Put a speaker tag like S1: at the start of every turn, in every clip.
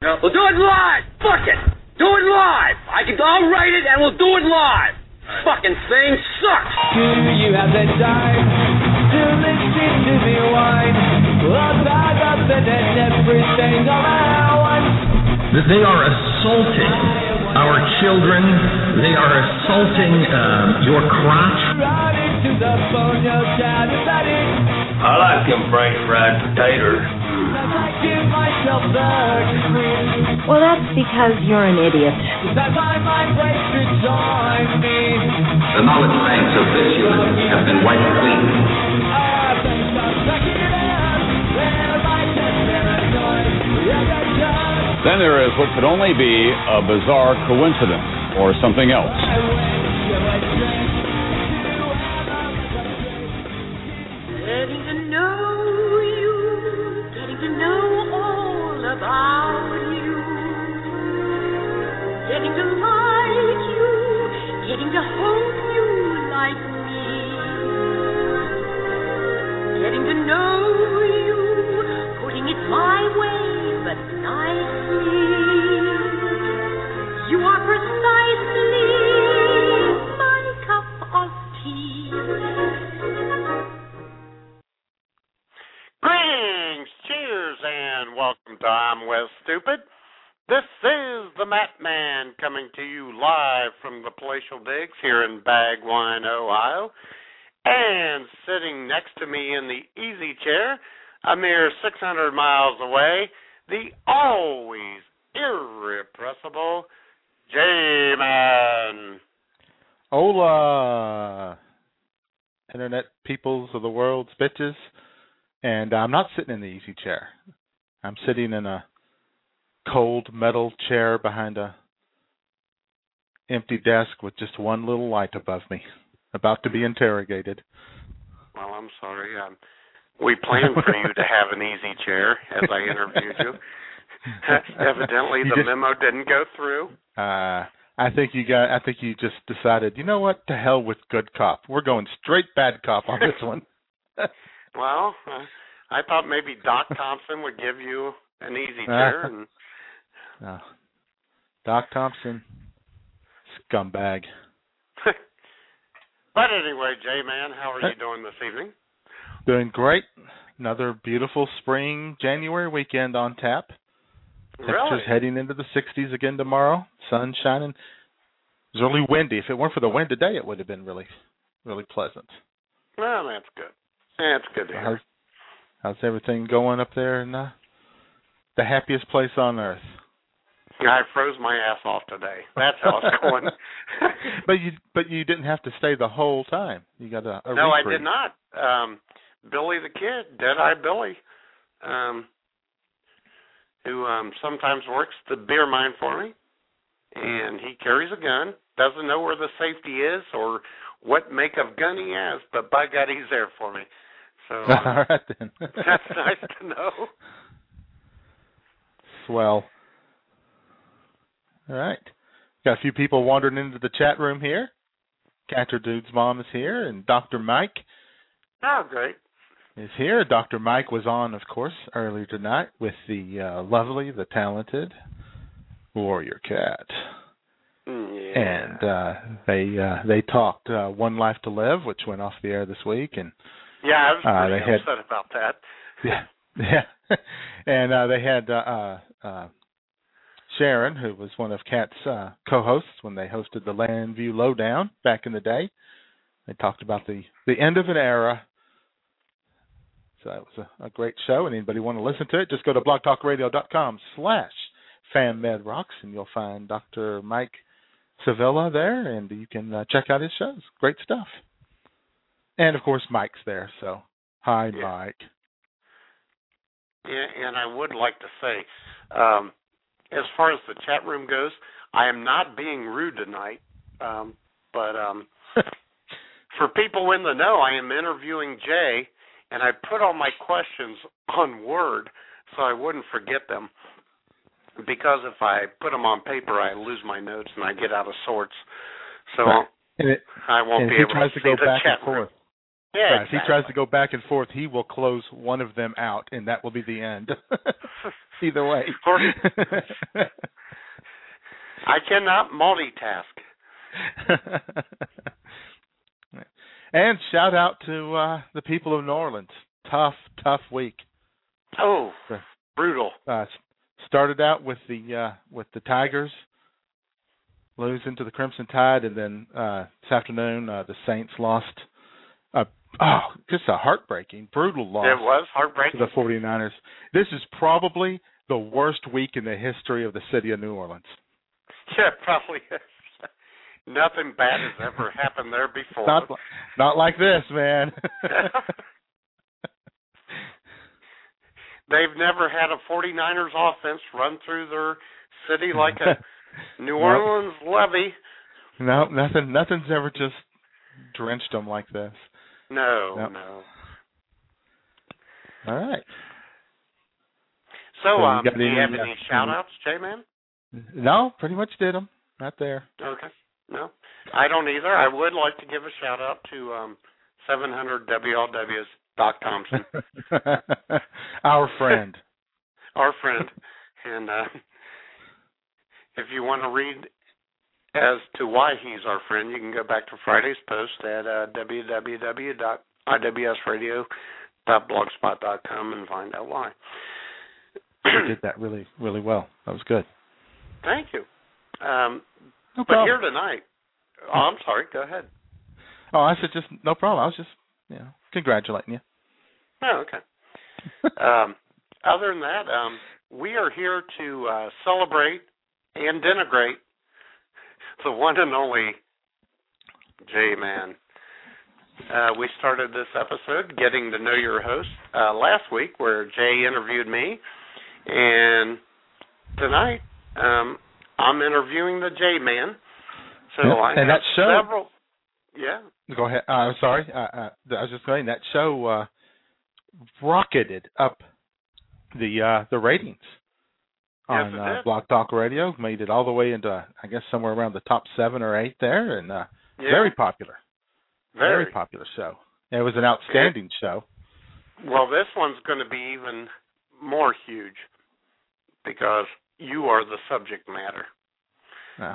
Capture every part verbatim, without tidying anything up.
S1: No, we'll do it live. Fuck it. Do it live. I can. I'll write it and we'll do it live. Right. Fucking thing sucks.
S2: Do you have the time to listen to me whine about the bed and everything all at once?
S3: They are assaulting our children. They are assaulting um, your crotch.
S2: Running to the phone, your dad is at it.
S4: I like them French fried potatoes.
S2: I give myself the cream.
S5: Well, that's because you're an idiot.
S2: That my mind breaks to join me.
S6: The knowledge banks of this unit have been wiped clean.
S7: Then there is what could only be a bizarre coincidence or something else.
S8: Getting to know you, getting to know all about you, getting to like you, getting to hope you like me, getting to know you, putting it my way, but nicely. You are precisely my cup of tea.
S9: Greetings, cheers, and welcome to I'm West Stupid. This is the Matt Man coming to you live from the Palatial Digs here in Bagwine, Ohio. And sitting next to me in the easy chair, a mere six hundred miles away, the always irrepressible J-Man.
S10: Hola, Internet peoples of the world's bitches. And I'm not sitting in the easy chair. I'm sitting in a cold metal chair behind a empty desk with just one little light above me, about to be interrogated.
S9: Well, I'm sorry. Um, we planned for you to have an easy chair as I interviewed you. Evidently,
S10: you
S9: the
S10: just,
S9: memo didn't go through.
S10: Uh, I think you got. I think you just decided. You know what? To hell with good cop. We're going straight bad cop on this one.
S9: Well, uh, I thought maybe Doc Thompson would give you an easy chair. And...
S10: No. Doc Thompson, scumbag.
S9: But anyway, J-Man, how are you doing this evening?
S10: Doing great. Another beautiful spring January weekend on tap. Temperatures
S9: Really?
S10: heading into the sixties again tomorrow. Sun shining. It was really windy. If it weren't for the wind today, it would have been really, really pleasant.
S9: Well, that's good. That's good to hear.
S10: How's, how's everything going up there in uh, the happiest place on earth?
S9: I froze my ass off today. That's how it's going.
S10: but you but you didn't have to stay the whole time. You got a, a
S9: No,
S10: reprieve.
S9: I did not. Um, Billy the Kid, Dead-Eye Billy, um, who um, sometimes works the beer mine for me, and he carries a gun, doesn't know where the safety is or what make of gun he has, but by God, he's there for me. So um,
S10: all right then.
S9: That's nice to know.
S10: Swell. All right. Got a few people wandering into the chat room here. Catcher Dude's mom is here, and Doctor Mike.
S9: Oh, great.
S10: Is here. Doctor Mike was on, of course, earlier tonight with the uh, lovely, the talented Warrior Cat.
S9: Yeah.
S10: And uh, they uh, they talked uh, One Life to Live, which went off the air this week, and
S9: yeah, I was
S10: uh,
S9: pretty
S10: they
S9: upset
S10: had,
S9: about that.
S10: Yeah, yeah, and uh, they had uh, uh, Sharon, who was one of Kat's uh, co-hosts when they hosted the Landview Lowdown back in the day. They talked about the, the end of an era. So that was a, a great show, and anybody want to listen to it, just go to blogtalkradio.com slash fanmedrocks, and you'll find Doctor Mike Sevilla there, and you can uh, check out his shows. Great stuff. And, of course, Mike's there, so hi,
S9: yeah.
S10: Mike.
S9: Yeah, and I would like to say, um, as far as the chat room goes, I am not being rude tonight, um, but um, for people in the know, I am interviewing Jay, and I put all my questions on Word so I wouldn't forget them, because if I put them on paper, I lose my notes and I get out of sorts. So
S10: right. and it,
S9: I won't
S10: and
S9: be
S10: he
S9: able
S10: tries
S9: to
S10: to
S9: see
S10: go
S9: the
S10: back
S9: chat
S10: and forth.
S9: room. Yeah,
S10: right.
S9: exactly.
S10: If he tries to go back and forth, he will close one of them out, and that will be the end. Either way.
S9: I cannot multitask.
S10: And shout out to uh, the people of New Orleans. Tough, tough week.
S9: Oh, brutal.
S10: Uh, started out with the uh, with the Tigers losing to the Crimson Tide, and then uh, this afternoon uh, the Saints lost. Uh, oh, just a heartbreaking, brutal loss.
S9: It was heartbreaking.
S10: To the 49ers. This is probably the worst week in the history of the city of New Orleans.
S9: Yeah, it probably is. Nothing bad has ever happened there before.
S10: Not, not like this, man.
S9: They've never had a 49ers offense run through their city like a New Orleans nope. levee.
S10: No, nothing. Nothing's ever just drenched them like this.
S9: No,
S10: nope.
S9: no.
S10: All right.
S9: So,
S10: so
S9: um,
S10: you
S9: do you
S10: any,
S9: have
S10: uh,
S9: any shout-outs, J-Man?
S10: No, pretty much did them. Not there.
S9: Okay. No, I don't either. I would like to give a shout-out to um, seven hundred W L W's Doc Thompson.
S10: Our friend.
S9: Our friend. And uh, if you want to read as to why he's our friend, you can go back to Friday's post at uh, w w w dot i w s radio dot blogspot dot com and find out why.
S10: You did that really, really well. That was good.
S9: Thank you. Um,
S10: no
S9: but
S10: problem.
S9: here tonight, oh, I'm sorry, go ahead.
S10: Oh, I said just, no problem. I was just, you know, congratulating you.
S9: Oh, okay. um, other than that, um, we are here to uh, celebrate and denigrate the one and only J-Man. Uh, we started this episode getting to know your host uh, last week where Jay interviewed me, and tonight um, I'm interviewing the J-Man. So
S10: yeah,
S9: I
S10: and
S9: have
S10: that show,
S9: several. Yeah.
S10: Go ahead. Uh, I'm sorry. Uh, uh, I was just saying that show uh, rocketed up the uh, the ratings on
S9: yes,
S10: uh, Blog Talk Radio. Made it all the way into, I guess, somewhere around the top seven or eight there, and uh,
S9: yeah.
S10: very popular.
S9: Very.
S10: Very popular show. It was an outstanding
S9: yeah.
S10: show.
S9: Well, this one's going to be even more huge because you are the subject matter.
S10: Oh,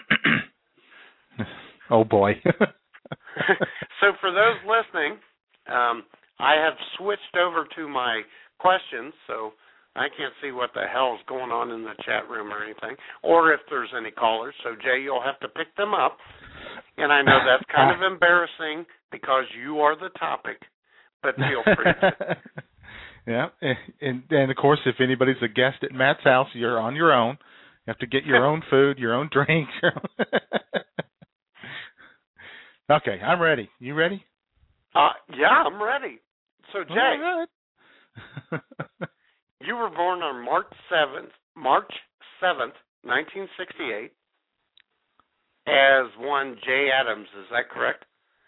S10: oh boy.
S9: So for those listening, um, I have switched over to my questions, so I can't see what the hell is going on in the chat room or anything, or if there's any callers. So, Jay, you'll have to pick them up. And I know that's kind of embarrassing because you are the topic, but feel free to.
S10: Yeah, and, and, of course, if anybody's a guest at Matt's house, you're on your own. You have to get your own food, your own drink. Okay, I'm ready. You ready?
S9: Uh, yeah, I'm ready. So, Jay,
S10: all right.
S9: You were born on March seventh, March seventh, nineteen sixty-eight, as one Jay Adams. Is that correct?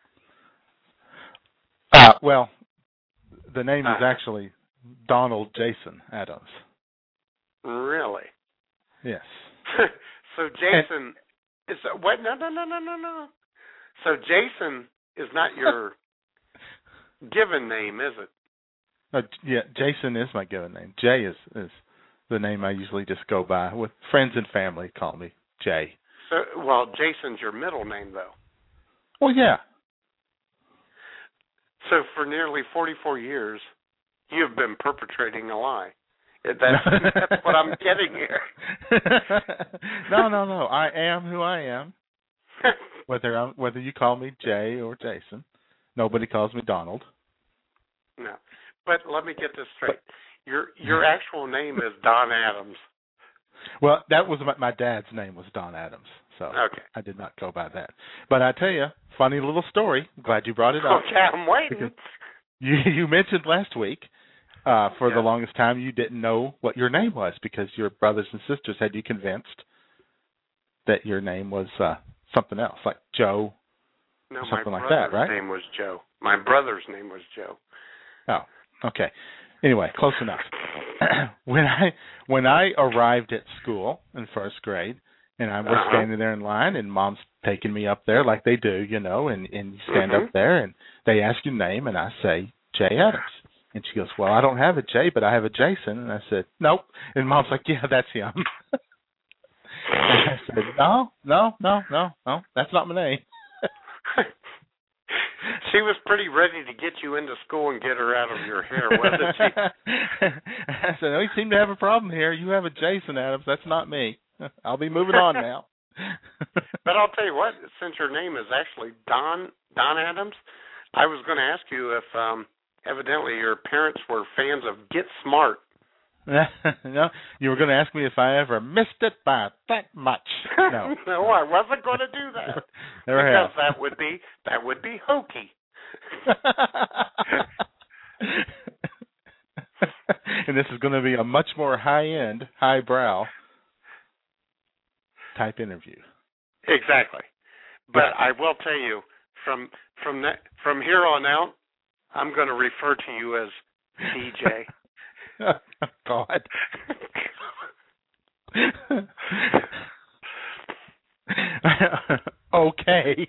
S10: Uh, well, the name
S9: uh,
S10: is actually Donald Jason Adams.
S9: Really?
S10: Yes.
S9: So Jason is what? No, no, no, no, no, no. So Jason is not your given name, is it?
S10: Uh, yeah, Jason is my given name. Jay is, is the name I usually just go by. With friends and family call me Jay.
S9: So, well, Jason's your middle name, though.
S10: Well, yeah.
S9: So for nearly forty-four years, you have been perpetrating a lie. That's, that's what I'm getting here.
S10: No, no, no. I am who I am. Whether I'm, whether you call me Jay or Jason, nobody calls me Donald.
S9: No, but let me get this straight. Your your actual name is Don Adams.
S10: Well, that was my, my dad's name was Don Adams, so
S9: okay.
S10: I did not go by that. But I tell you, funny little story. I'm glad you brought it up.
S9: Okay, I'm waiting.
S10: You you mentioned last week, uh, for
S9: yeah.
S10: the longest time, you didn't know what your name was because your brothers and sisters had you convinced that your name was uh, something else, like Joe,
S9: no,
S10: or something
S9: my
S10: like that, right?
S9: My name was Joe. My brother's name was Joe.
S10: Oh, okay. Anyway, close enough. when I when I arrived at school in first grade, And I was
S9: uh-huh.
S10: standing there in line, and Mom's taking me up there like they do, you know, and, and you stand
S9: mm-hmm.
S10: up there, and they ask your name, and I say, Jay Adams. And she goes, well, I don't have a Jay, but I have a Jason. And I said, nope. And Mom's like, yeah, that's him. And I said, no, no, no, no, no, that's not my name.
S9: She was pretty ready to get you into school and get her out of your hair, wasn't she?
S10: I said, oh, you seem to have a problem here. You have a Jason Adams. That's not me. I'll be moving on now.
S9: But I'll tell you what, since your name is actually Don Don Adams, I was going to ask you if um, evidently your parents were fans of Get Smart.
S10: No, you were going to ask me if I ever missed it by that much. No,
S9: no, I wasn't going to do that.
S10: Never
S9: because
S10: have.
S9: that would be that would be hokey.
S10: And this is going to be a much more high-end, high-brow type interview.
S9: Exactly. But I will tell you, from from that, from here on out, I'm going to refer to you as D J.
S10: Oh, God. Okay.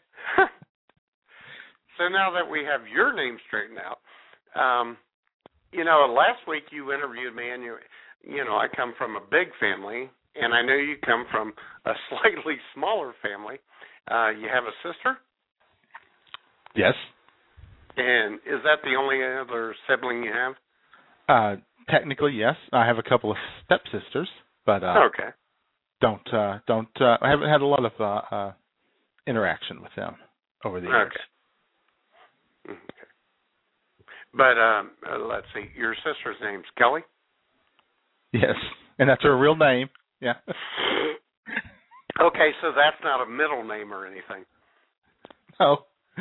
S9: So now that we have your name straightened out, um, you know, last week you interviewed me, and you, you know, I come from a big family, and I know you come from a slightly smaller family. Uh, you have a sister?
S10: Yes.
S9: And is that the only other sibling you have?
S10: Uh, technically, yes. I have a couple of stepsisters, but uh,
S9: okay.
S10: Don't uh, don't. Uh, I haven't had a lot of uh, uh, interaction with them over the years.
S9: Okay. Okay. But um, uh, let's see. Your sister's name's Kelly?
S10: Yes, and that's her real name. Yeah.
S9: Okay, so that's not a middle name or anything.
S10: No.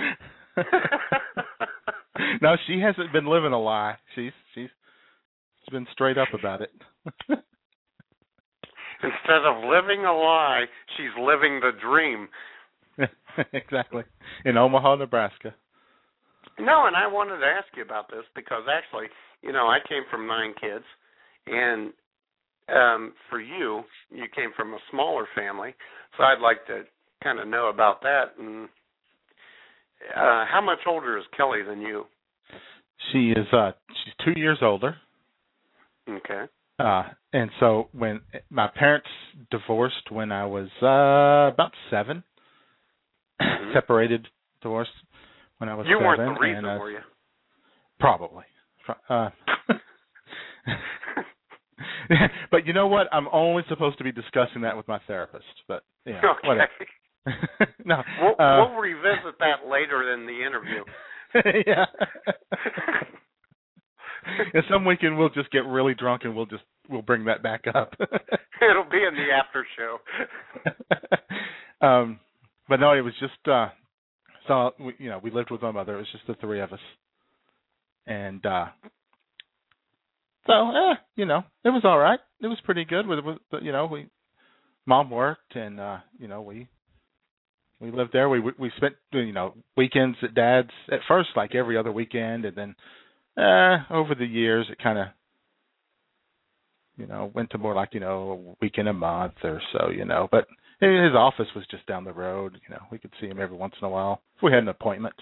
S10: No, she hasn't been living a lie. She's she's she's been straight up about it.
S9: Instead of living a lie, she's living the dream.
S10: Exactly. In Omaha, Nebraska.
S9: No, and I wanted to ask you about this because actually, you know, I came from nine kids, and um, for you, you came from a smaller family, so I'd like to kind of know about that. And uh, how much older is Kelly than you?
S10: She is. Uh, she's two years older.
S9: Okay.
S10: Uh, and so when my parents divorced when I was uh, about seven, mm-hmm. separated, divorced when I was
S9: you
S10: seven.
S9: You weren't the reason,
S10: and, uh,
S9: were you?
S10: Probably. Uh, but you know what? I'm only supposed to be discussing that with my therapist. But yeah,
S9: okay.
S10: Whatever. No,
S9: we'll,
S10: uh,
S9: we'll revisit that later in the interview.
S10: Yeah. And some weekend we'll just get really drunk and we'll just we'll bring that back up.
S9: It'll be in the after show.
S10: um, but no, it was just uh, so we, you know we lived with my mother. It was just the three of us, and uh, so eh, you know it was all right. It was pretty good. With, with you know we mom worked and uh, you know we we lived there. We we spent you know weekends at Dad's at first like every other weekend, and then. Uh, over the years, it kind of, you know, went to more like, you know, a week in a month or so, you know. But his office was just down the road. You know, we could see him every once in a while if we had an appointment.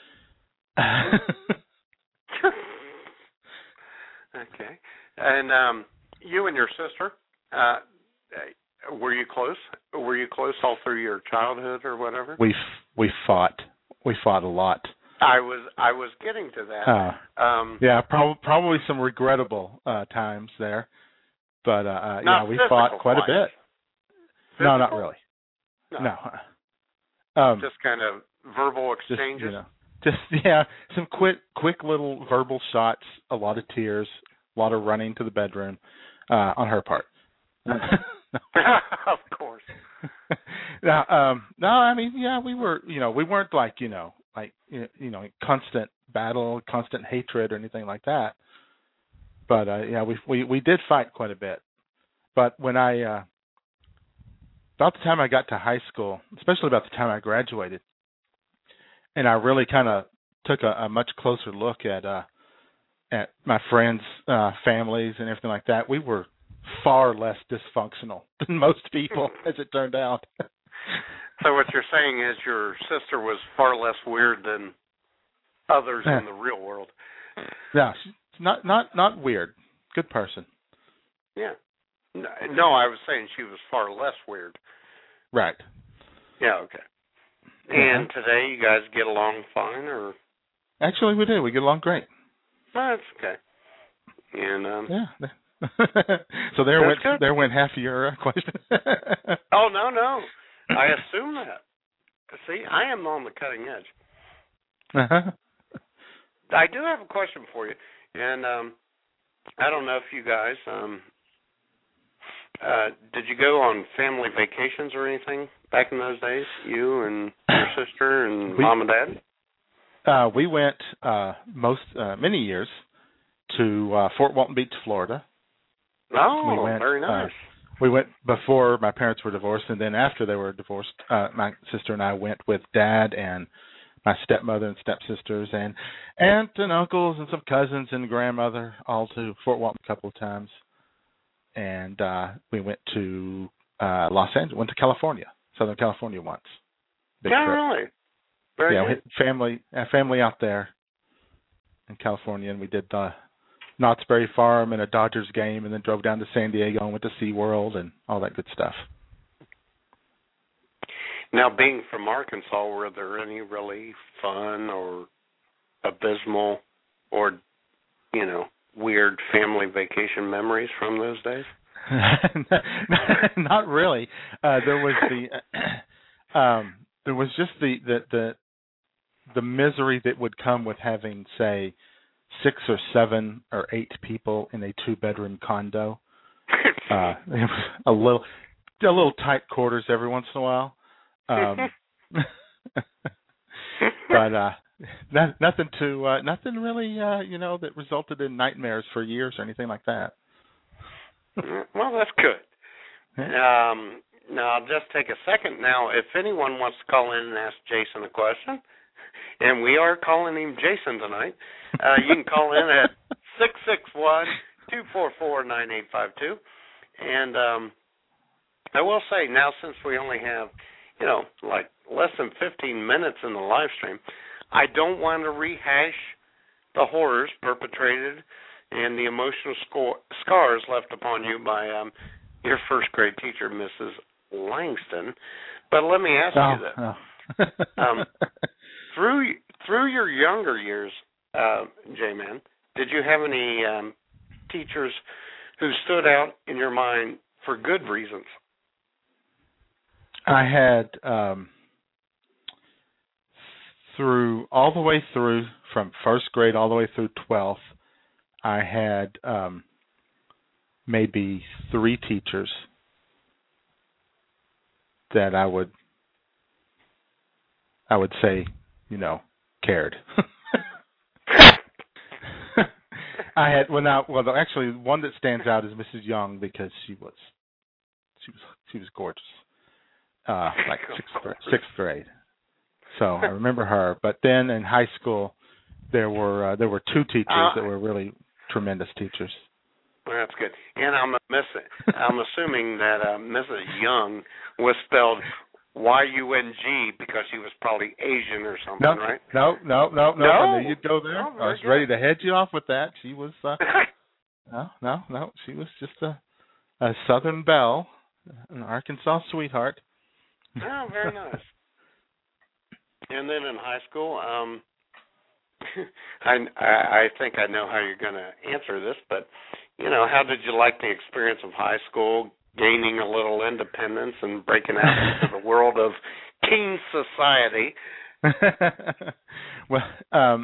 S9: Okay. And um, you and your sister, uh, were you close? Were you close all through your childhood or whatever?
S10: We we fought. We fought a lot.
S9: I was I was getting to that.
S10: Uh,
S9: um,
S10: yeah, prob- probably some regrettable uh, times there, but uh, uh, yeah, we
S9: physical
S10: fought quite
S9: fight.
S10: a bit.
S9: Physical?
S10: No, not really.
S9: No,
S10: no. Um,
S9: just kind of verbal exchanges.
S10: Just, you know, just yeah, some quick quick little verbal shots, a lot of tears, a lot of running to the bedroom uh, on her part.
S9: Of course.
S10: Now, um, no, I mean, yeah, we were, you know, we weren't like, you know, like, you know, constant battle, constant hatred or anything like that. But, uh, yeah, we, we, we did fight quite a bit. But when I, uh, about the time I got to high school, especially about the time I graduated, and I really kind of took a, a much closer look at, uh, at my friends' uh, families and everything like that, we were far less dysfunctional than most people, as it turned out.
S9: So what you're saying is your sister was far less weird than others in the real world.
S10: Yeah, she's not not not weird. Good person.
S9: Yeah. No, I was saying she was far less weird.
S10: Right.
S9: Yeah, okay. And today you guys get along fine, or?
S10: Actually, we do. We get along great.
S9: Oh, that's okay. And um,
S10: yeah. So there went good. there went half of your uh, question.
S9: Oh no no, I assume that. See, I am on the cutting edge.
S10: Uh-huh.
S9: I do have a question for you, and um, I don't know if you guys um, uh, did you go on family vacations or anything back in those days? You and your sister and
S10: we,
S9: mom and dad.
S10: Uh, we went uh, most uh, many years to uh, Fort Walton Beach, Florida.
S9: Oh,
S10: we went,
S9: very nice.
S10: Uh, we went before my parents were divorced, and then after they were divorced, uh, my sister and I went with Dad and my stepmother and stepsisters and aunt and uncles and some cousins and grandmother, all to Fort Walton a couple of times. And uh, we went to uh, Los Angeles, went to California, Southern California once. Big
S9: yeah,
S10: trip.
S9: really? Very
S10: yeah,
S9: good.
S10: we had family, uh, family out there in California, and we did the Knott's Berry Farm and a Dodgers game, and then drove down to San Diego and went to SeaWorld and all that good stuff.
S9: Now, being from Arkansas, were there any really fun or abysmal or, you know, weird family vacation memories from those days?
S10: Not really. Uh, there was the um, there was just the, the the the misery that would come with having, say, six or seven or eight people in a two-bedroom condo. Uh, it was a little a little tight quarters every once in a while. Um, but uh, not, nothing to uh, nothing really, uh, you know, that resulted in nightmares for years or anything like that.
S9: Well, that's good. Um, now, I'll just take a second. Now, if anyone wants to call in and ask Jason a question, and we are calling him Jason tonight, uh, you can call in at six six one, two four four, nine eight five two. And um, I will say, now since we only have, you know, like less than fifteen minutes in the live stream, I don't want to rehash the horrors perpetrated and the emotional score, scars left upon you by um, your first grade teacher, Missus Langston. But let me ask
S10: oh,
S9: you this.
S10: Oh.
S9: um, through through your younger years, uh, J-Man, did you have any um, teachers who stood out in your mind for good reasons?
S10: I had um, through all the way through from first grade all the way through twelfth, I had um, maybe three teachers that I would I would say, you know, cared. I had well now well actually one that stands out is Missus Young because she was she was she was gorgeous. Uh, like sixth grade, sixth grade. So I remember her. But then in high school, there were uh, there were two teachers uh, that were really tremendous teachers.
S9: Well, that's good. And I'm miss- I'm assuming that uh, Missus Young was spelled Y U N G because she was probably Asian or something,
S10: no,
S9: right?
S10: No, no, no, no.
S9: No,
S10: I knew you'd go there.
S9: no,
S10: I was
S9: good.
S10: ready to head you off with that. She was uh, no, no, no. She was just a, a Southern belle, an Arkansas sweetheart.
S9: Oh, very nice. And then in high school, um, I, I think I know how you're going to answer this, but, you know, how did you like the experience of high school, gaining a little independence and breaking out into the world of teen society?
S10: Well, um,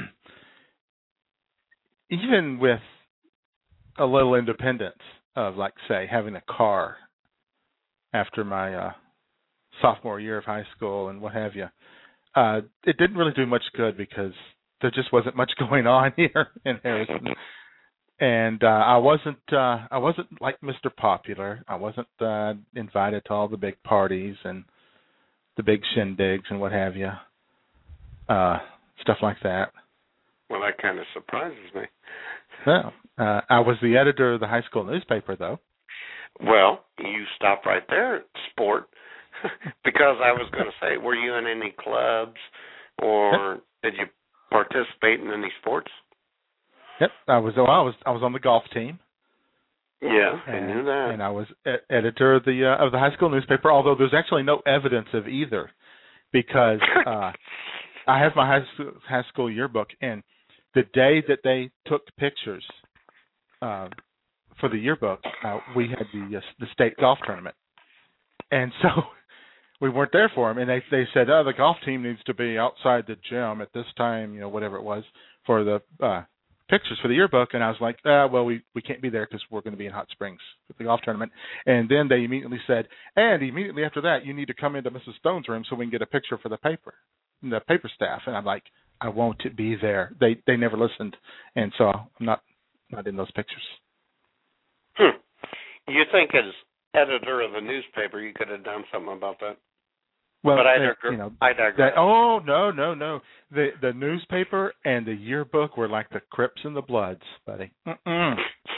S10: even with a little independence of, like, say, having a car after my uh, sophomore year of high school and what have you, uh, it didn't really do much good because there just wasn't much going on here in Harrison, and uh, I wasn't uh, I wasn't like Mister Popular. I wasn't uh, invited to all the big parties and the big shindigs and what have you, uh, stuff like that.
S9: Well, that kind of surprises me.
S10: Well, Uh, I was the editor of the high school newspaper, though.
S9: Well, you stop right there at sport, because I was going to say, were you in any clubs or yep. did you participate in any sports?
S10: Yep, I was. Oh, I was. I was on the golf team.
S9: Yeah,
S10: and,
S9: I knew that.
S10: And I was e- editor of the uh, of the high school newspaper. Although there's actually no evidence of either, because uh, I have my high school, high school yearbook, and the day that they took pictures uh, for the yearbook, uh, we had the uh, the state golf tournament, and so we weren't there for them. And they they said, "Oh, the golf team needs to be outside the gym at this time," you know, whatever it was for the uh, pictures for the yearbook. And I was like, ah, "Well, we we can't be there because we're going to be in Hot Springs for the golf tournament." And then they immediately said, "And immediately after that, you need to come into Missus Stone's room so we can get a picture for the paper, the paper staff." And I'm like, "I won't be there." They they never listened, and so I'm not not in those pictures.
S9: Hmm. You think as editor of the newspaper, you could have done something about that?
S10: Well,
S9: but I,
S10: they,
S9: digress.
S10: You know,
S9: I digress.
S10: That, oh no no no! The the newspaper and the yearbook were like the Crips and the Bloods, buddy. Mm-mm.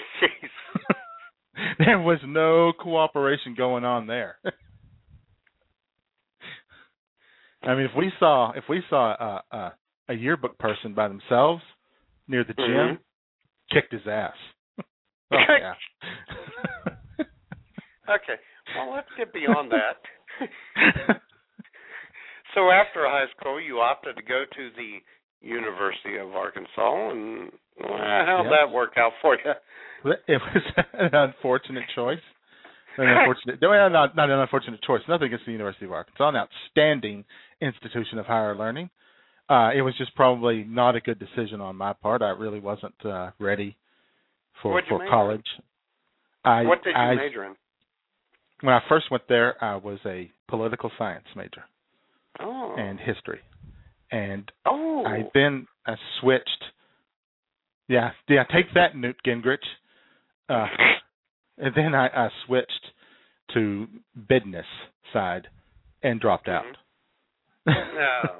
S10: There was no cooperation going on there. I mean, if we saw if we saw a, a, a yearbook person by themselves near the gym,
S9: mm-hmm.
S10: kicked his ass. Oh, yeah.
S9: Okay, well, let's get beyond that. So after high school, you opted to go to the University of Arkansas, and well, how'd
S10: yeah.
S9: that work out for you?
S10: It was an unfortunate choice. An unfortunate, well, not, not an unfortunate choice. Nothing against the University of Arkansas, an outstanding institution of higher learning. Uh, it was just probably not a good decision on my part. I really wasn't uh, ready for,
S9: What'd you
S10: for
S9: major
S10: college.
S9: in?
S10: I,
S9: what did you
S10: I,
S9: major in?
S10: When I first went there, I was a political science major.
S9: Oh.
S10: And history. And
S9: oh.
S10: I then I switched. Yeah, yeah, take that, Newt Gingrich. Uh, and then I, I switched to business side and dropped out.
S9: Mm-hmm. No.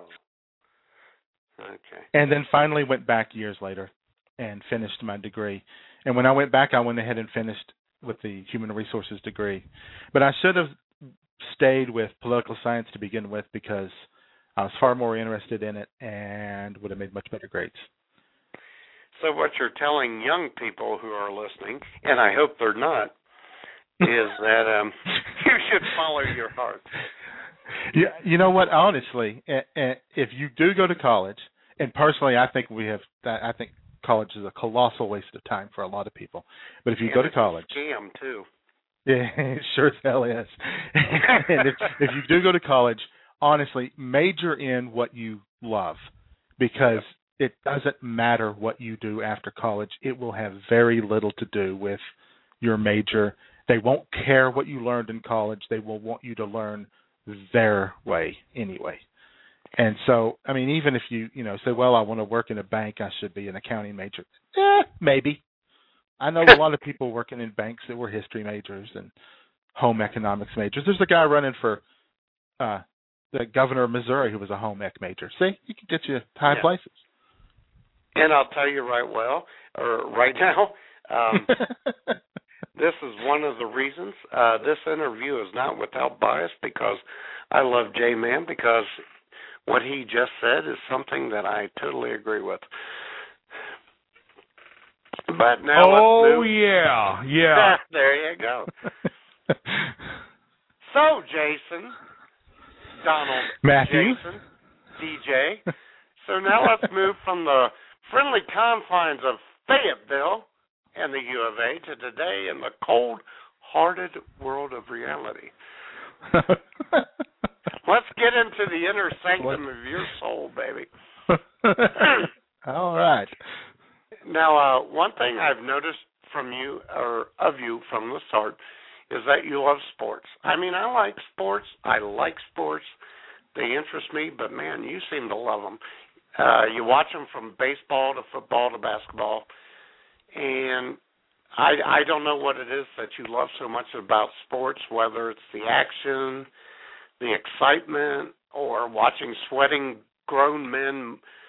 S9: Okay.
S10: And then finally went back years later and finished my degree. And when I went back, I went ahead and finished with the human resources degree. But I should have stayed with political science to begin with because I was far more interested in it and would have made much better grades.
S9: So what you're telling young people who are listening, and I hope they're not, is that um, you should follow your heart.
S10: Yeah, you know what? Honestly, if you do go to college, and personally, I think we have. I think college is a colossal waste of time for a lot of people. But if you
S9: and
S10: go to
S9: it's
S10: college,
S9: a scam too.
S10: Yeah, it sure as hell is. And if, if you do go to college, honestly, major in what you love, because yep. it doesn't matter what you do after college. It will have very little to do with your major. They won't care what you learned in college. They will want you to learn their way anyway. And so, I mean, even if you, you know, say, well, I want to work in a bank, I should be an accounting major. Eh, maybe. I know a lot of people working in banks that were history majors and home economics majors. There's a guy running for uh, the governor of Missouri who was a home ec major. See, he can get you high
S9: yeah.
S10: places.
S9: And I'll tell you right well, or right now, um, this is one of the reasons. Uh, this interview is not without bias because I love J-Man, because what he just said is something that I totally agree with. But now
S11: oh,
S9: let's move.
S11: yeah, yeah.
S9: There you go. So, Jason, Donald,
S10: Matthew,
S9: Jason, D J. So now let's move from the friendly confines of Fayetteville and the U of A to today in the cold-hearted world of reality. Let's get into the inner sanctum of your soul, baby.
S10: All right.
S9: Now, uh, one thing I've noticed from you, or of you from the start, is that you love sports. I mean, I like sports. I like sports. They interest me, but, man, you seem to love them. Uh, you watch them from baseball to football to basketball, and I, I don't know what it is that you love so much about sports, whether it's the action, the excitement, or watching sweating grown men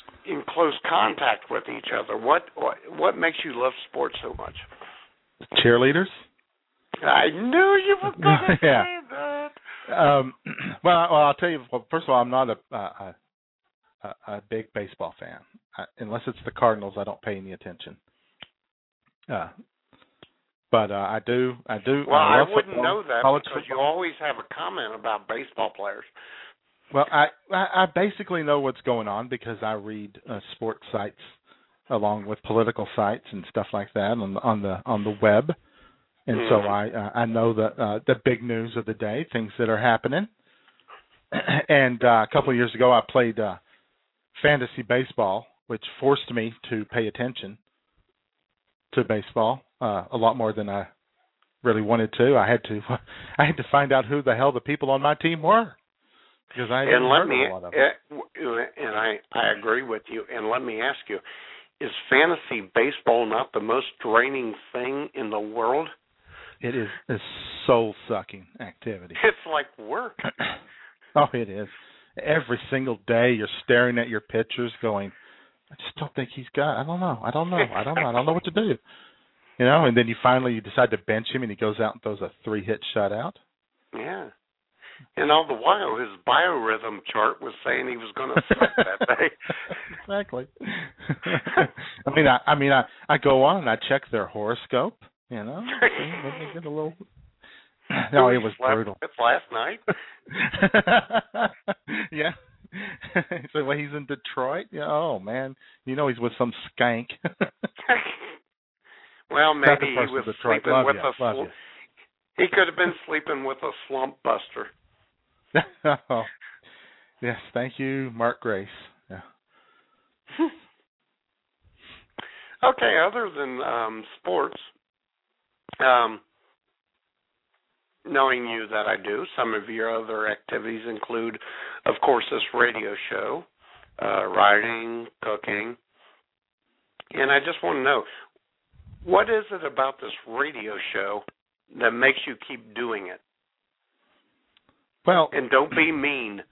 S9: in close contact with each other. What what, what makes you love sports so much?
S10: Cheerleaders.
S9: I knew you were going to
S10: yeah.
S9: say that.
S10: Um, well, I, well, I'll tell you. Well, first of all, I'm not a a, a, a big baseball fan. I, unless it's the Cardinals, I don't pay any attention. Uh, but uh, I do. I do.
S9: Well,
S10: I,
S9: I
S10: love
S9: wouldn't
S10: football,
S9: know that
S10: college
S9: because
S10: football.
S9: you always have a comment about baseball players.
S10: Well, I I basically know what's going on because I read uh, sports sites along with political sites and stuff like that on the on the on the web, and mm-hmm. so I uh, I know the uh, the big news of the day, things that are happening. And uh, a couple of years ago, I played uh, fantasy baseball, which forced me to pay attention to baseball uh, a lot more than I really wanted to. I had to I had to find out who the hell the people on my team were. Because I
S9: and let me,
S10: a lot of it.
S9: and I, I agree with you. And let me ask you, is fantasy baseball not the most draining thing in the world?
S10: It is a soul-sucking activity.
S9: It's like work.
S10: Oh, it is. Every single day you're staring at your pitchers going, I just don't think he's got, I don't know, I don't know, I don't know, I don't know what to do. You know, and then you finally you decide to bench him and he goes out and throws a three-hit shutout.
S9: Yeah. And all the while, his biorhythm chart was saying he was going to suck that day.
S10: Exactly. I mean, I, I mean, I, I go on and I check their horoscope. You know, let me get a little. No, it was brutal.
S9: It's last night.
S10: Yeah. So well, he's in Detroit. Yeah. Oh man, you know he's with some skank.
S9: Well, maybe he was
S10: Detroit.
S9: sleeping
S10: Love
S9: with
S10: you.
S9: a.
S10: Love
S9: Sl-
S10: you.
S9: he could have been sleeping with a slump buster.
S10: Oh, yes, thank you, Mark Grace. Yeah.
S9: Okay, other than um, sports, um, knowing you that I do, some of your other activities include, of course, this radio show, uh, writing, cooking, and I just want to know, what is it about this radio show that makes you keep doing it?
S10: Well,
S9: and don't be mean.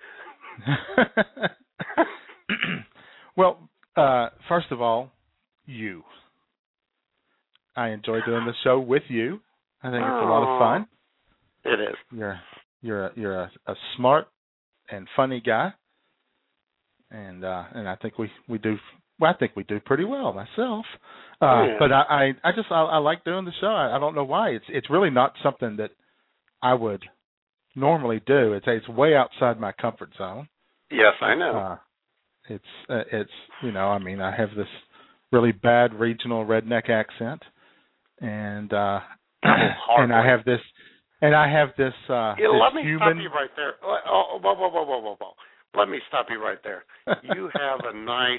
S10: Well, uh, first of all, you. I enjoy doing the show with you. I think it's a lot of fun.
S9: It is.
S10: You're you're a, you're a, a smart and funny guy, and uh, and I think we, we do. Well, I think we do pretty well myself. Uh,
S9: yeah.
S10: But I, I, I just I, I like doing the show. I, I don't know why. It's it's really not something that I would normally do. It's it's way outside my comfort zone.
S9: Yes, I know.
S10: Uh, it's uh, it's you know I mean I have this really bad regional redneck accent, and uh, and I have this and I have this. Uh,
S9: yeah,
S10: this
S9: let me
S10: human...
S9: stop you right there. Oh, whoa, whoa, whoa, whoa, whoa, whoa! Let me stop you right there. You have a nice,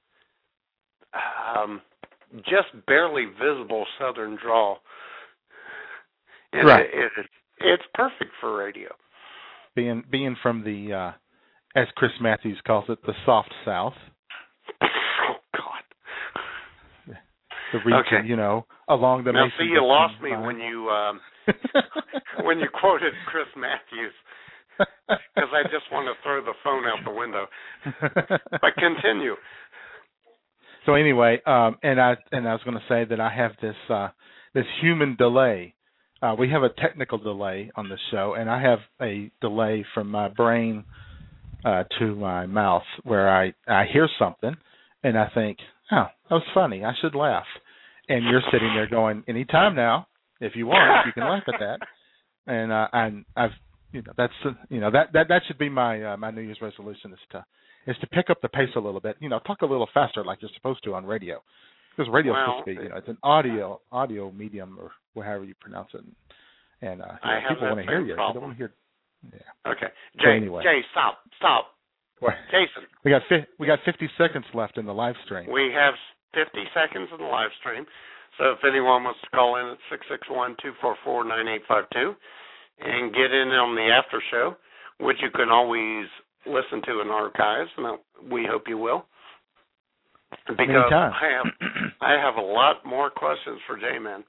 S9: um, just barely visible Southern drawl. And
S10: right.
S9: It, it, it's perfect for radio.
S10: Being being from the, uh, as Chris Matthews calls it, the soft South.
S9: Oh God.
S10: The region,
S9: okay.
S10: you know, along the.
S9: Now,
S10: Mason
S9: see, you lost me
S10: line.
S9: when you um, when you quoted Chris Matthews, because I just want to throw the phone out the window. But continue.
S10: So anyway, um, and I and I was going to say that I have this uh, this human delay. Uh, we have a technical delay on the show, and I have a delay from my brain uh, to my mouth where I, I hear something, and I think, oh, that was funny. I should laugh. And you're sitting there going, anytime now, if you want, you can laugh at that. And uh, and I've, you know, that's you know that that that should be my uh, my New Year's resolution is to is to pick up the pace a little bit. You know, talk a little faster like you're supposed to on radio. Because radio is
S9: well,
S10: supposed to be, you know, it's an audio audio medium or however you pronounce it, and uh, you know, people want to hear you. They don't want to hear. Yeah.
S9: Okay. Jay.
S10: So anyway.
S9: Jay, stop, stop.
S10: What?
S9: Jason.
S10: We got fi- we got fifty seconds left in the live stream.
S9: We have fifty seconds in the live stream. So if anyone wants to call in at six six one, two four four, nine eight five two and get in on the after show, which you can always listen to in archives, and we hope you will. Because
S10: Anytime.
S9: I have I have a lot more questions for J-Man.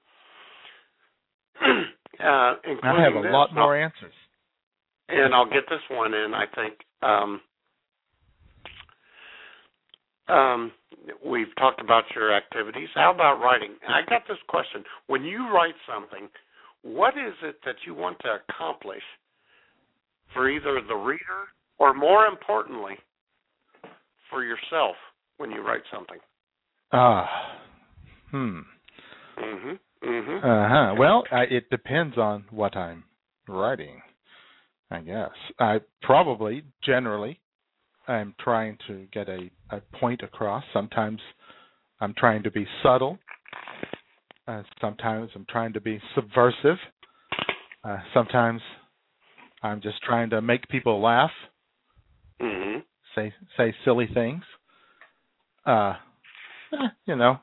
S9: uh, including
S10: I have a
S9: this.
S10: lot more
S9: I'll,
S10: answers.
S9: And I'll get this one in, I think. Um, um, we've talked about your activities. How about writing? I got this question. When you write something, what is it that you want to accomplish for either the reader or, more importantly, for yourself when you write something?
S10: Ah, hmm.
S9: Mhm. Mhm.
S10: Uh huh. Well, I, it depends on what I'm writing, I guess. I probably, generally, I'm trying to get a, a point across. Sometimes I'm trying to be subtle. Uh, sometimes I'm trying to be subversive. Uh, sometimes I'm just trying to make people laugh.
S9: Mm-hmm.
S10: Say say silly things. Uh, eh, you know.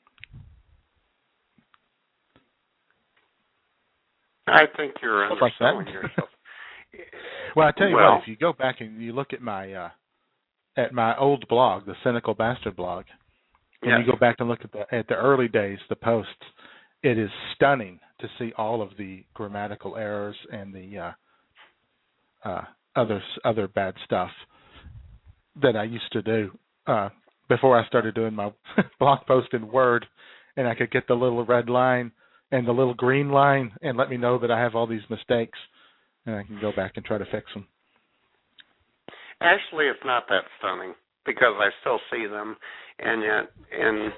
S9: I think you're
S10: Stuff like
S9: underselling
S10: that.
S9: yourself.
S10: Well, I tell you
S9: well,
S10: what, if you go back and you look at my uh, at my old blog, the Cynical Bastard blog, and
S9: yes.
S10: you go back and look at the at the early days, the posts, it is stunning to see all of the grammatical errors and the uh, uh, other other bad stuff that I used to do uh, before I started doing my blog post in Word, and I could get the little red line and the little green line and let me know that I have all these mistakes, and I can go back and try to fix them.
S9: Actually, it's not that stunning because I still see them, and yet, and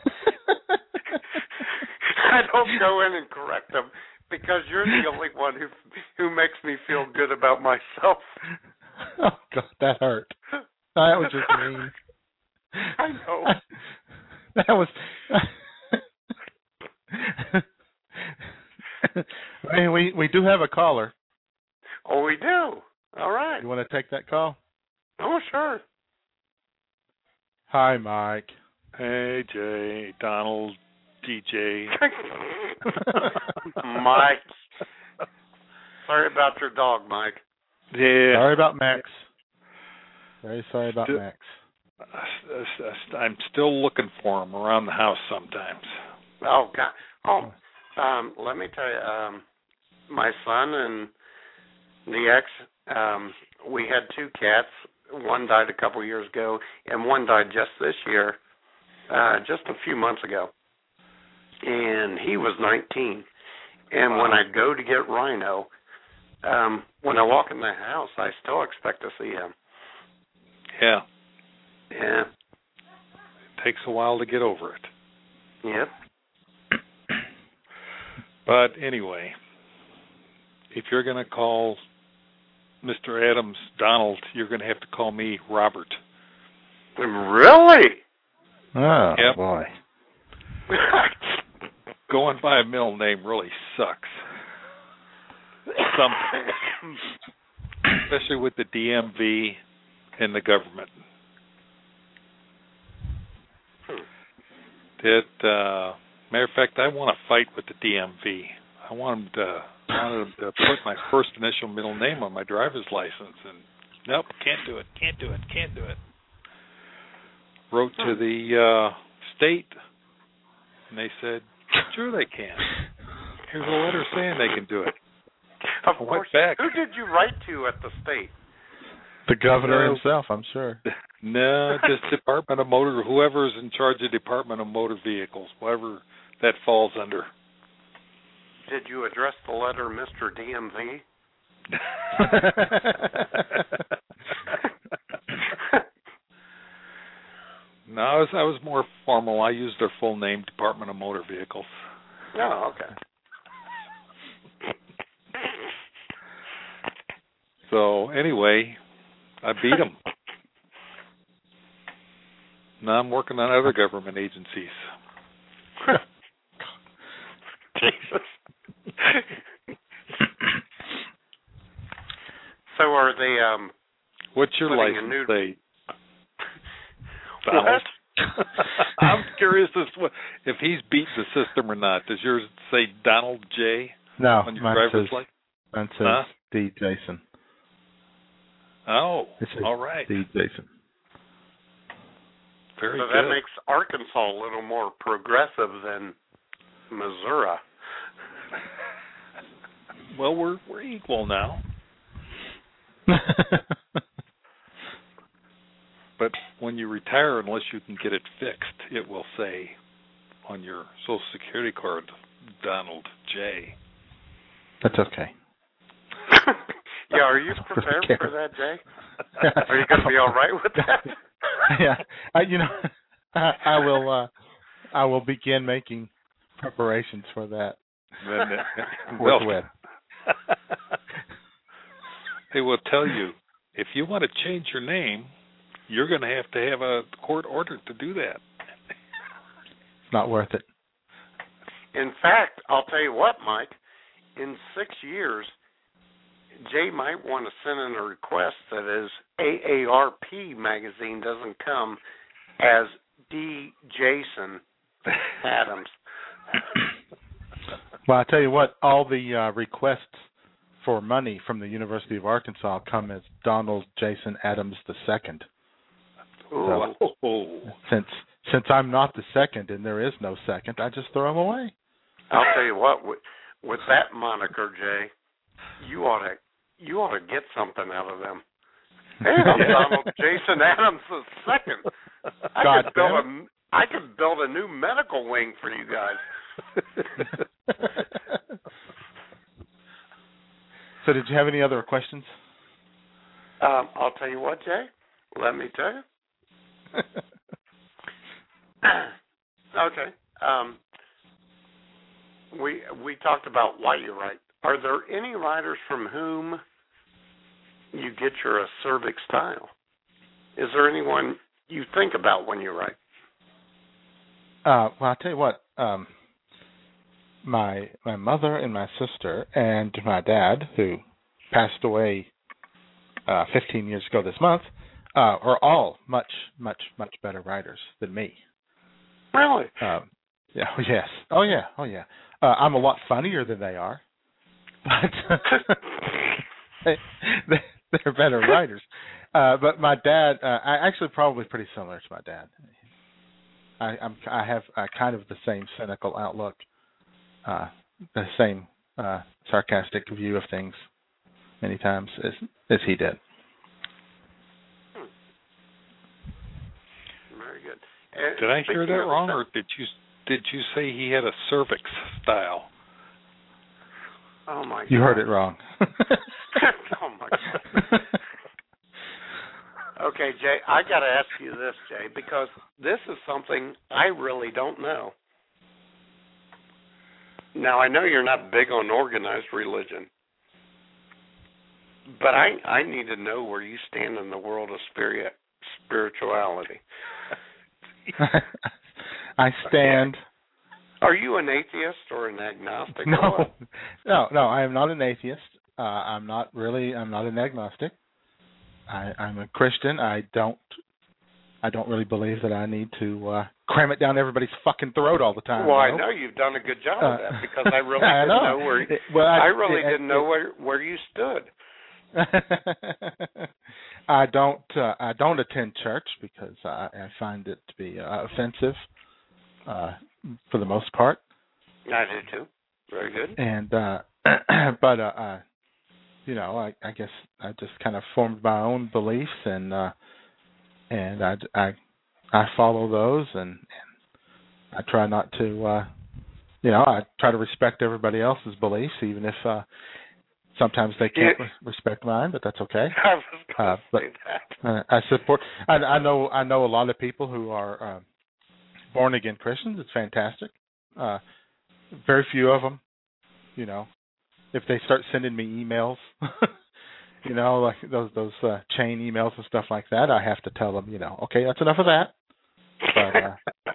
S9: I don't go in and correct them because you're the only one who who makes me feel good about myself.
S10: Oh God, that hurt. That was just mean.
S9: I know.
S10: That was. Hey, we we do have a caller.
S9: Oh, we do. All right.
S10: You want to take that call?
S9: Oh, sure.
S10: Hi, Mike.
S11: Hey, Jay, Donald, D J.
S9: Mike. Sorry about your dog, Mike.
S11: Yeah.
S10: Sorry about Max. Very sorry about
S11: Still,
S10: Max.
S11: I'm still looking for him around the house sometimes.
S9: Oh, God. Oh, um, let me tell you, um, my son and the ex, um, we had two cats. One died a couple years ago, and one died just this year, uh, just a few months ago. And he was nineteen. And
S11: Wow.
S9: when I go to get Rhino, um, when I walk in the house, I still expect to see him.
S11: Yeah.
S9: Yeah.
S11: It takes a while to get over it.
S9: Yep.
S11: But anyway, if you're going to call Mister Adams Donald, you're going to have to call me Robert.
S9: Really?
S10: Oh,
S11: yep.
S10: boy.
S11: Going by a middle name really sucks. Some, especially with the D M V and the government. It, uh, matter of fact, I want to fight with the D M V. I want them to, I wanted them to put my first initial middle name on my driver's license, and nope, can't do it, can't do it, can't do it. Wrote to the uh, state, and they said, sure they can. Here's a letter saying they can do it.
S9: Of
S11: I went
S9: course.
S11: back.
S9: Who did you write to at the state?
S10: The governor
S11: No.
S10: himself, I'm sure.
S11: No, just Department of Motor, whoever's in charge of Department of Motor Vehicles, whatever that falls under.
S9: Did you address the letter Mister D M V?
S11: No, I was, I was more formal. I used their full name, Department of Motor Vehicles.
S9: Oh, okay.
S11: So anyway, I beat them. Now I'm working on other government agencies.
S9: Jesus. So are they? Um,
S11: What's your
S9: putting
S11: license
S9: a new...
S11: say?
S9: What?
S11: I'm curious as to what, if he's beat the system or not. Does yours say Donald J.
S10: No,
S11: on your
S10: mine
S11: driver's
S10: says,
S11: license?
S10: mine says
S11: Huh?
S10: D. Jason.
S11: Oh,
S10: It says
S11: all right.
S10: D. Jason.
S11: Very
S9: so
S11: good.
S9: that makes Arkansas a little more progressive than Missouri.
S11: Well, we're we're equal now. But when you retire, unless you can get it fixed, it will say on your Social Security card, Donald J.
S10: That's okay.
S9: Yeah, are you prepared for that, Jay? Are you going to be all right with that?
S10: Yeah, I, you know, I, I will. Uh, I will begin making preparations for that.
S11: Well,
S10: with.
S11: They will tell you if you want to change your name, you're going to have to have a court order to do that.
S10: It's not worth it.
S9: In fact, I'll tell you what, Mike. In six years, Jay might want to send in a request that his A A R P magazine doesn't come as D. Jason Adams.
S10: Well, I tell you what, all the uh, requests for money from the University of Arkansas come as Donald Jason Adams the Second. So, since since I'm not the second and there is no second, I just throw them away.
S9: I'll tell you what, with, with that moniker, Jay, you ought to you ought to get something out of them. Hey, I'm Donald Jason Adams the Second. I
S10: God
S9: could build a I could build a new medical wing for you guys.
S10: So, did you have any other questions?
S9: Um, I'll tell you what, Jay. Let me tell you. Okay. Um, we we talked about why you write. Are there any writers from whom you get your acerbic style? Is there anyone you think about when you write?
S10: Uh, well, I'll tell you what. Um, my my mother and my sister and my dad, who passed away uh, fifteen years ago this month, uh, are all much, much, much better writers than me.
S9: Really?
S10: Um, yeah. Yes. Oh yeah. Oh yeah. Uh, I'm a lot funnier than they are, but they, they're better writers. Uh, but my dad, uh, I actually probably pretty similar to my dad. I, I'm I have uh, kind of the same cynical outlook, uh, the same uh, sarcastic view of things many times as as he did.
S9: Very good. And
S11: did I hear that wrong,
S9: that,
S11: or did you did you say he had a cervix style?
S9: Oh my!
S10: You
S9: God.
S10: heard it wrong.
S9: Oh my God. Okay, Jay, I got to ask you this, Jay, because this is something I really don't know. Now, I know you're not big on organized religion, but I, I need to know where you stand in the world of spirit, spirituality.
S10: I stand...
S9: Are you an atheist or an agnostic?
S10: No, no, no, I am not an atheist. Uh, I'm not really, I'm not an agnostic. I, I'm a Christian. I don't, I don't really believe that I need to uh, cram it down everybody's fucking throat all the time.
S9: Well,
S10: you know?
S9: I know you've done a good job
S10: uh,
S9: of that because I really
S10: I
S9: didn't
S10: know,
S9: know where.
S10: It, well, I,
S9: I really
S10: it,
S9: didn't
S10: it,
S9: know
S10: it,
S9: where where you stood.
S10: I don't, uh, I don't attend church because I, I find it to be uh, offensive, uh, for the most part.
S9: I do too. Very good.
S10: And uh, but uh, uh, you know, I, I guess I just kind of formed my own beliefs, and uh, and I, I I follow those, and, and I try not to, uh, you know, I try to respect everybody else's beliefs, even if uh, sometimes they can't
S9: yeah.
S10: re- respect mine, but that's okay.
S9: I was going to
S10: uh, but,
S9: say that.
S10: Uh, I support. I, I know. I know a lot of people who are uh, born again Christians. It's fantastic. Uh, very few of them, you know. If they start sending me emails, you know, like those those uh, chain emails and stuff like that, I have to tell them, you know, okay, that's enough of that. But uh,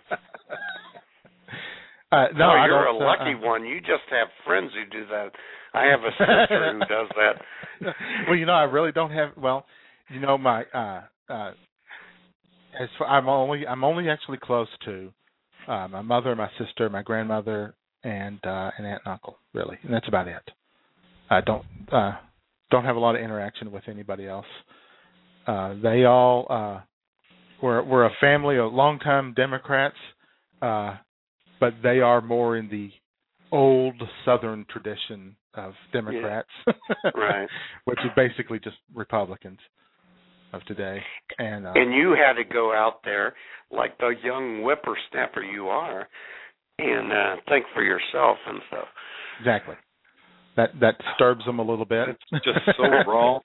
S10: uh, no,
S9: oh,
S10: I
S9: you're
S10: don't,
S9: a lucky
S10: uh,
S9: one. You just have friends who do that. I have a sister who does that.
S10: Well, you know, I really don't have. Well, you know, my uh, uh, as far, I'm only I'm only actually close to uh, my mother, my sister, my grandmother, and uh, an aunt and uncle, really, and that's about it. I don't uh, don't have a lot of interaction with anybody else. Uh, they all uh, we're we're a family of longtime Democrats, uh, but they are more in the old Southern tradition of Democrats,
S9: yeah. Right?
S10: Which is basically just Republicans. of today. And uh,
S9: and you had to go out there like the young whippersnapper you are and uh, think for yourself and stuff.
S10: Exactly. That that disturbs them a little bit.
S11: It's just so wrong.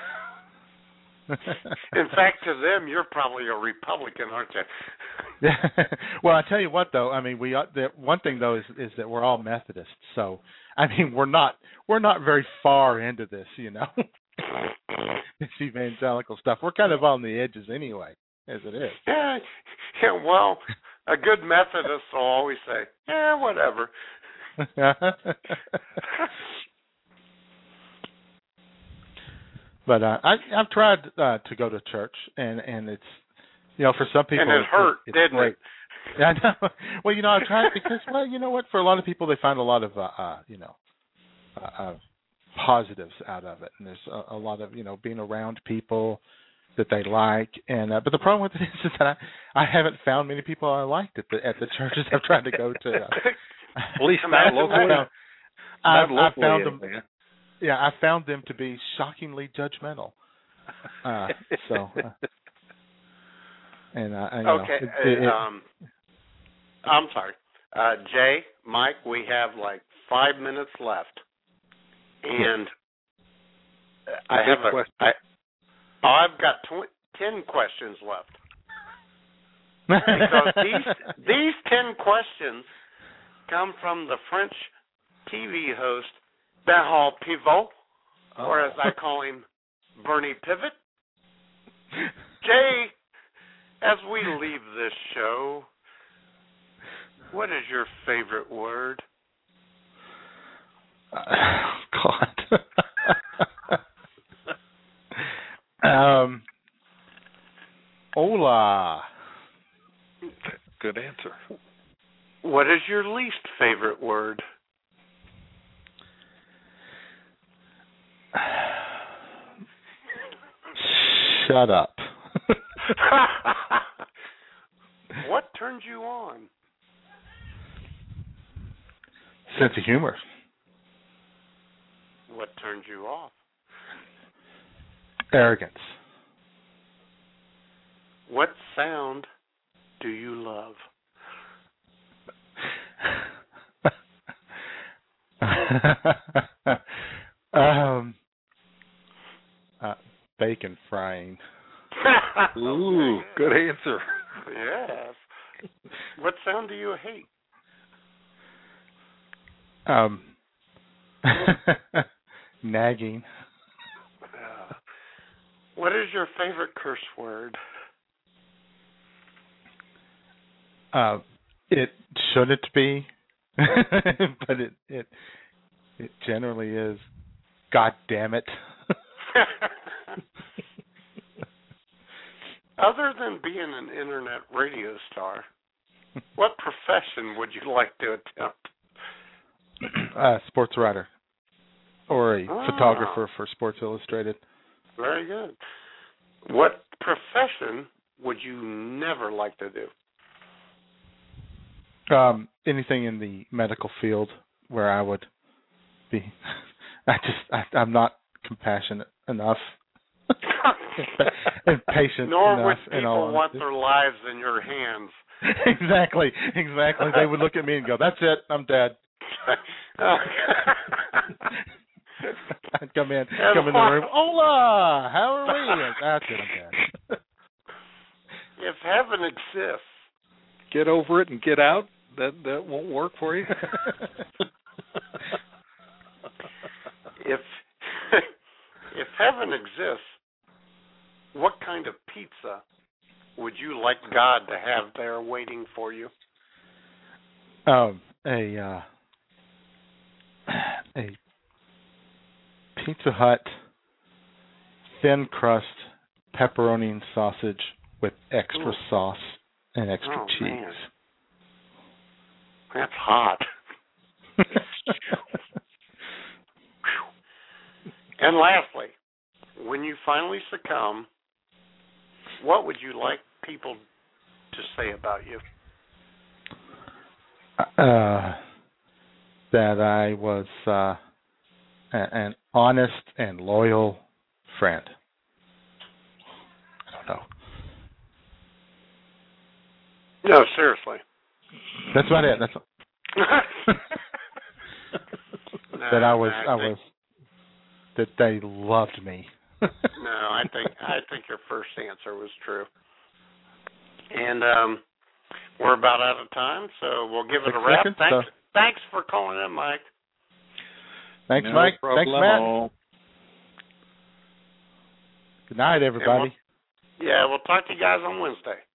S9: In fact, to them, you're probably a Republican, aren't you?
S10: Yeah. Well, I tell you what, though. I mean, we are, the, one thing though is is that we're all Methodists. So, I mean, we're not we're not very far into this, you know. This evangelical stuff. We're kind of on the edges anyway, as it is.
S9: Yeah. Yeah. Well, a good Methodist will always say, "Yeah, whatever."
S10: But uh, I, I've tried uh, to go to church, and, and it's, you know, for some people,
S9: and it
S10: it's,
S9: hurt,
S10: it's
S9: didn't
S10: great.
S9: it?
S10: Yeah, I know. Well, you know, I've tried because, well, you know what? For a lot of people, they find a lot of, uh, uh, you know, uh, uh, positives out of it, and there's a, a lot of, you know, being around people that they like. And uh, but the problem with it is, is that I, I haven't found many people I liked at the at the churches I've tried to go to. Uh,
S11: At least not locally.
S10: I've,
S11: Not
S10: I've found
S11: locally,
S10: them. Yeah, I found them to be shockingly judgmental. Uh, so, uh, and uh, you know,
S9: okay.
S10: it, it,
S9: um, I'm sorry, uh, Jay, Mike. We have like five minutes left, and I have a.
S11: question.
S9: I, oh, I've got tw- ten questions left because these these ten questions come from the French T V host Behal Pivot,
S11: oh.
S9: or as I call him, Bernie Pivot. Jay, as we leave this show, what is your favorite word?
S10: Uh, God. um, hola.
S11: Good answer.
S9: What is your least favorite word?
S10: Shut up.
S9: What turns you on?
S10: Sense of humor.
S9: What turns you off?
S10: Arrogance.
S9: What sound do you love?
S10: um, uh, bacon frying.
S11: Ooh, good answer.
S9: Yes. What sound do you hate?
S10: Um, nagging.
S9: Uh, what is your favorite curse word?
S10: Uh, it shouldn't be, but it it it generally is. God damn it.
S9: Other than being an internet radio star, what profession would you like to attempt?
S10: Uh, sports writer or a
S9: Ah.
S10: photographer for Sports Illustrated.
S9: Very good. What profession would you never like to do?
S10: Um, anything in the medical field where I would be. I just I, I'm not compassionate enough. And patient
S9: Nor
S10: enough.
S9: would
S10: In
S9: people
S10: all
S9: want
S10: honesty.
S9: their lives in your hands.
S10: Exactly, exactly. They would look at me and go, "That's it, I'm dead." I'd come in, come in the room. Hola, how are we? That's it, I'm dead.
S9: If heaven exists,
S11: Get over it and get out. That that won't work for you.
S9: if if heaven exists, what kind of pizza would you like God to have there waiting for you?
S10: Um, a uh, a Pizza Hut thin crust pepperoni and sausage with extra
S9: Ooh.
S10: sauce and extra
S9: Oh,
S10: cheese.
S9: man. That's hot. And lastly, when you finally succumb, what would you like people to say about you?
S10: Uh, that I was uh, a- an honest and loyal friend. So.
S9: No, seriously.
S10: That's about it. That's
S9: no,
S10: that I was.
S9: I,
S10: I,
S9: think,
S10: was. That they loved me.
S9: no, I think I think your first answer was true. And um, we're about out of time, so we'll give it
S10: Six
S9: a wrap.
S10: seconds,
S9: Thanks,
S10: so.
S9: thanks for calling in, Mike.
S10: Thanks,
S11: no
S10: Mike.
S11: Problemo.
S10: Thanks, Matt. Good night, everybody.
S9: We'll, yeah, we'll talk to you guys on Wednesday.